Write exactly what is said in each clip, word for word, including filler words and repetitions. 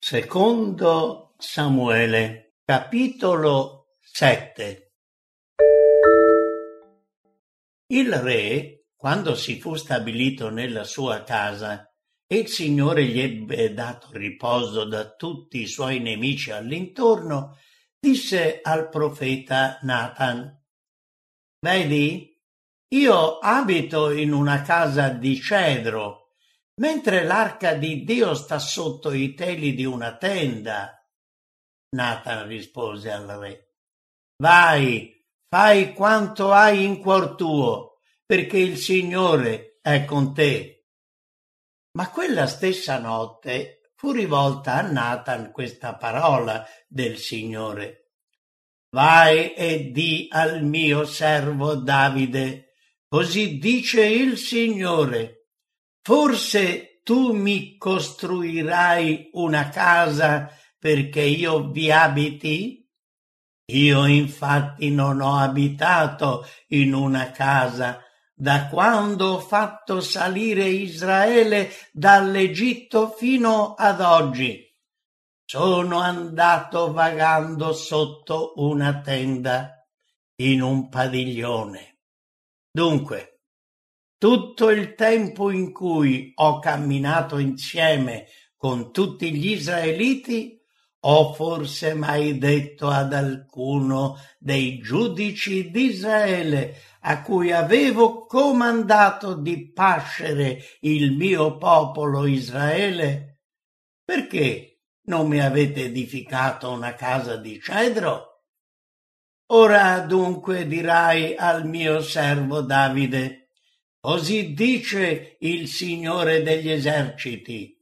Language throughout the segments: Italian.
Secondo Samuele, capitolo sette. Il re, quando si fu stabilito nella sua casa e il Signore gli ebbe dato riposo da tutti i suoi nemici all'intorno, disse al profeta Natan: Vedi, io abito in una casa di cedro, mentre l'arca di Dio sta sotto i teli di una tenda. Natan rispose al re: Vai, fai quanto hai in cuor tuo, perché il Signore è con te. Ma quella stessa notte fu rivolta a Natan questa parola del Signore: Vai e di al mio servo Davide, così dice il Signore: Forse tu mi costruirai una casa perché io vi abiti? Io infatti non ho abitato in una casa da quando ho fatto salire Israele dall'Egitto fino ad oggi. Sono andato vagando sotto una tenda, in un padiglione. Dunque, tutto il tempo in cui ho camminato insieme con tutti gli israeliti, ho forse mai detto ad alcuno dei giudici d'Israele a cui avevo comandato di pascere il mio popolo Israele: perché non mi avete edificato una casa di cedro? Ora dunque dirai al mio servo Davide: Così dice il Signore degli eserciti: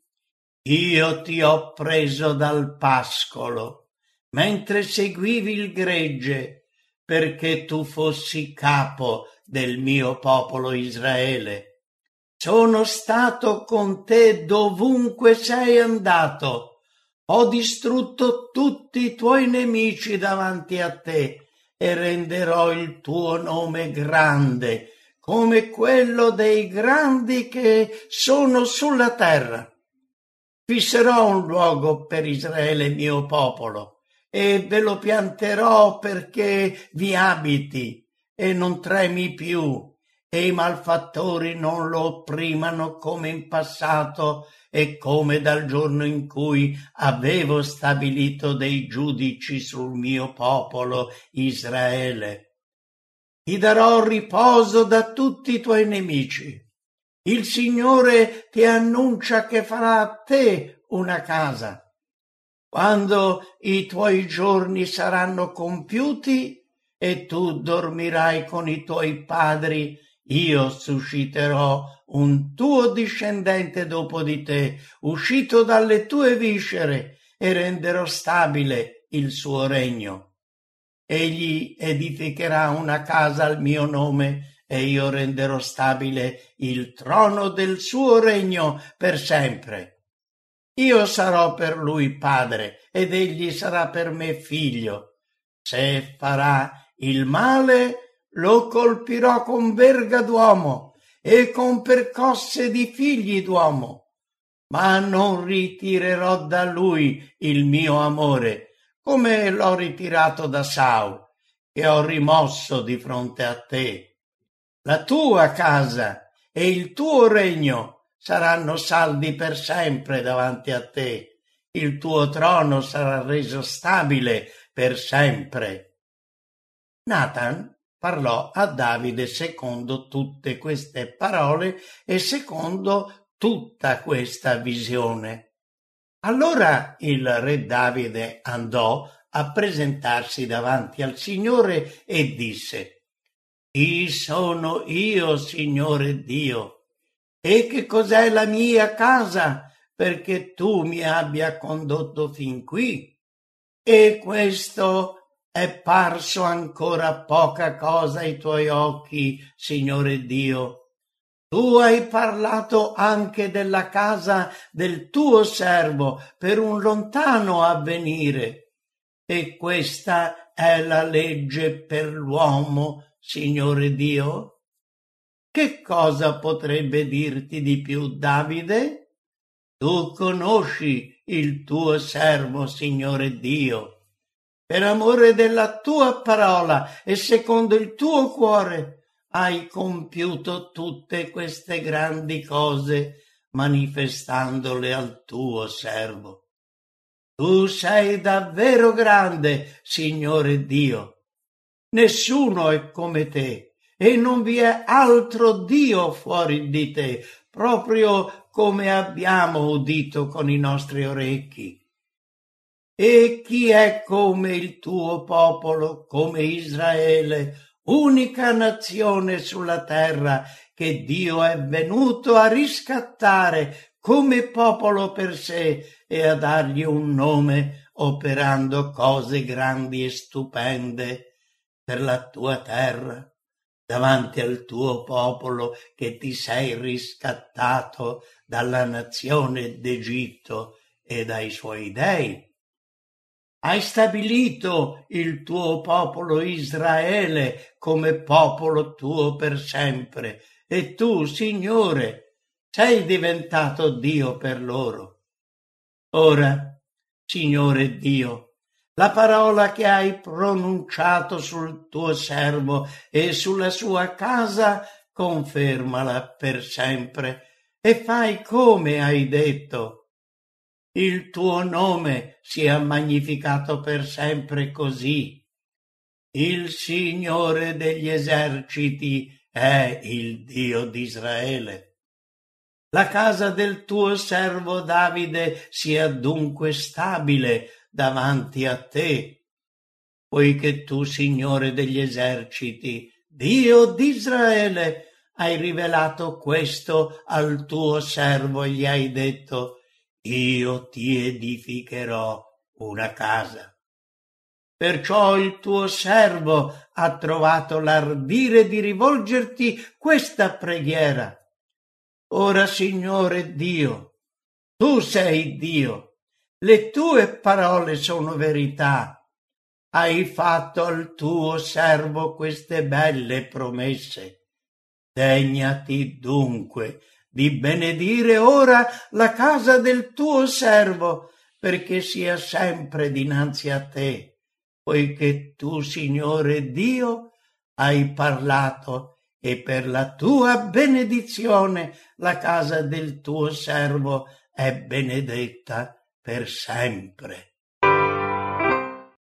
Io ti ho preso dal pascolo, mentre seguivi il gregge, perché tu fossi capo del mio popolo Israele. Sono stato con te dovunque sei andato. Ho distrutto tutti i tuoi nemici davanti a te e renderò il tuo nome grande, come quello dei grandi che sono sulla terra. Fisserò un luogo per Israele mio popolo e ve lo pianterò perché vi abiti e non tremi più e i malfattori non lo opprimano come in passato e come dal giorno in cui avevo stabilito dei giudici sul mio popolo Israele. Ti darò riposo da tutti i tuoi nemici. Il Signore ti annuncia che farà a te una casa. Quando i tuoi giorni saranno compiuti e tu dormirai con i tuoi padri, io susciterò un tuo discendente dopo di te, uscito dalle tue viscere, e renderò stabile il suo regno. Egli edificherà una casa al mio nome e io renderò stabile il trono del suo regno per sempre. Io sarò per lui padre ed egli sarà per me figlio. Se farà il male, lo colpirò con verga d'uomo e con percosse di figli d'uomo, ma non ritirerò da lui il mio amore, come l'ho ritirato da Saul, che ho rimosso di fronte a te. La tua casa e il tuo regno saranno saldi per sempre davanti a te. Il tuo trono sarà reso stabile per sempre. Natan parlò a Davide secondo tutte queste parole e secondo tutta questa visione. Allora il re Davide andò a presentarsi davanti al Signore e disse: Chi sono io, Signore Dio? E che cos'è la mia casa perché tu mi abbia condotto fin qui? E questo è parso ancora poca cosa ai tuoi occhi, Signore Dio. Tu hai parlato anche della casa del tuo servo per un lontano avvenire. E questa è la legge per l'uomo, Signore Dio? Che cosa potrebbe dirti di più Davide? Tu conosci il tuo servo, Signore Dio. Per amore della tua parola e secondo il tuo cuore hai compiuto tutte queste grandi cose, manifestandole al tuo servo. Tu sei davvero grande, Signore Dio. Nessuno è come te e non vi è altro Dio fuori di te, proprio come abbiamo udito con i nostri orecchi. E chi è come il tuo popolo, come Israele, unica nazione sulla terra che Dio è venuto a riscattare come popolo per sé e a dargli un nome, operando cose grandi e stupende per la tua terra, davanti al tuo popolo che ti sei riscattato dalla nazione d'Egitto e dai suoi dei. Hai stabilito il tuo popolo Israele come popolo tuo per sempre, e tu, Signore, sei diventato Dio per loro. Ora, Signore Dio, la parola che hai pronunciato sul tuo servo e sulla sua casa, confermala per sempre e fai come hai detto. Il tuo nome sia magnificato per sempre così. Il Signore degli eserciti è il Dio d'Israele. La casa del tuo servo Davide sia dunque stabile davanti a te, poiché tu, Signore degli eserciti, Dio d'Israele, hai rivelato questo al tuo servo e gli hai detto: io ti edificherò una casa. Perciò il tuo servo ha trovato l'ardire di rivolgerti questa preghiera. Ora, Signore Dio, tu sei Dio, le tue parole sono verità. Hai fatto al tuo servo queste belle promesse. Degnati dunque di benedire ora la casa del tuo servo, perché sia sempre dinanzi a te, poiché tu, Signore Dio, hai parlato e per la tua benedizione la casa del tuo servo è benedetta per sempre.